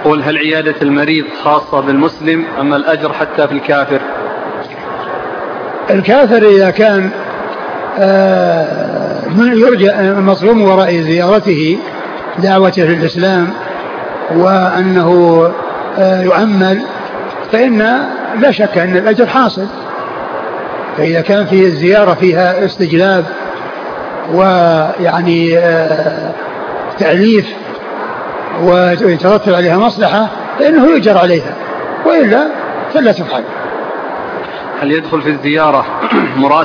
يقول: هل عيادة المريض خاصة بالمسلم أم الأجر حتى في الكافر؟ الكافر إذا كان يرجى المظلوم وراء زيارته دعوته للإسلام وأنه يؤمل، فإن لا شك أن الأجر حاصل. فإذا كان فيه الزيارة فيها استجلاب ويعني تأليف ويترتب عليها مصلحة فإنه يجر عليها، وإلا فلا تفعل. هل يدخل في الزيارة